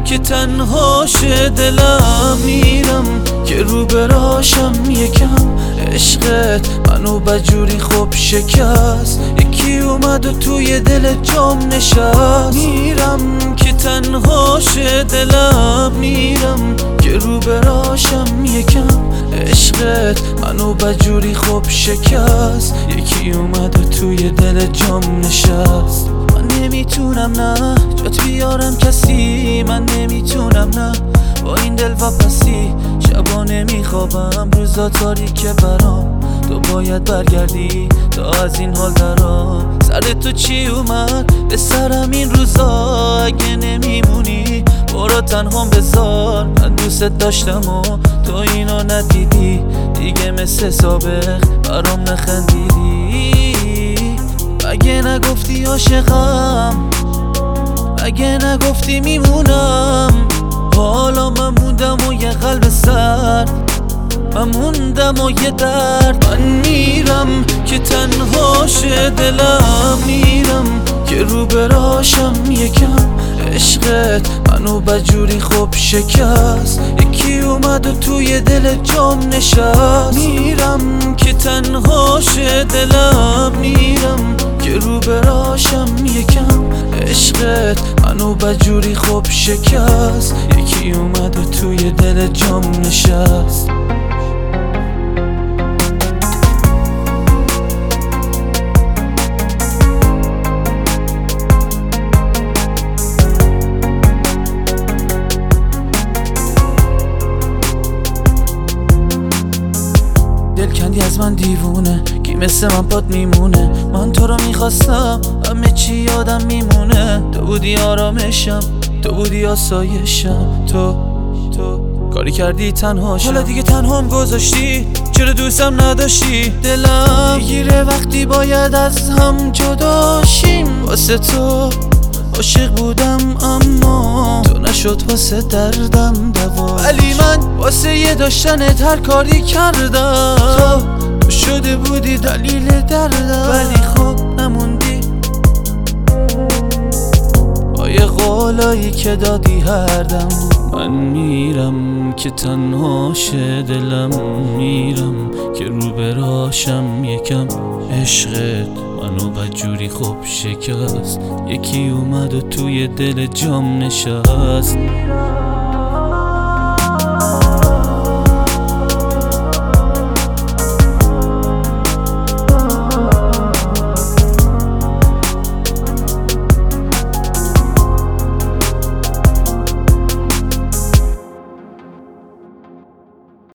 که تنهاش دلم، میرم که رو براشم یکم. عشقت منو بجوری خوب شکست، یکی اومد و توی دل جام نشست. میرم که تنهاش دلم، میرم که رو براشم یکم. عشقت منو بجوری خوب شکست، یکی اومد و توی دل جام نشست. من نمیتونم نه جات بیارم کسی، من نمیتونم نه با این دل واپسی. شبا نمیخوابم روزا تاریکه برام، تو باید برگردی تا از این حال درام. سر تو چی اومد به سرم این روزا؟ اگه نمیمونی برو تنهام بذار. من دوست داشتم و تو اینو ندیدی، دیگه مثل سابق برام نخندیدی. اگه نگفتی عاشقم، اگه نگفتی میمونم، حالا من موندم و یه قلب سرد، من موندم و یه درد. من میرم که تنهاش دلم، میرم که رو براشم یکم. عشقت منو بجوری خوب شکست، یکی اومد و توی دل جام نشست. میرم که تنهاش دلم، میرم که رو براشم یکم. عشقت منو بجوری خوب شکست، یکی اومد و توی دل جام نشست. دل کندی از من دیوونه، کی مثل من پات میمونه؟ من تو رو میخواستم، همه چی یادم میمونه. تو بودی آرامشم، تو بودی آسایشم، تو کاری کردی تنهاشم، حالا دیگه تنهام گذاشتی. چرا دوستم نداشتی؟ دلم میگیره وقتی باید از هم جداشیم. واسه تو عاشق بودم اما تو نشد واسه دردم دوا، ولی من واسه یه داشتنت هر کاری کردم. تو شده بودی دلیل دردم، ولی خب نموندی با یه قولایی که دادی هر دم. من میرم که تنهاش دلم، میرم که رو براشم یکم. عشقت منو بدجوری خوب شکست، یکی اومد و توی دل جام نشست.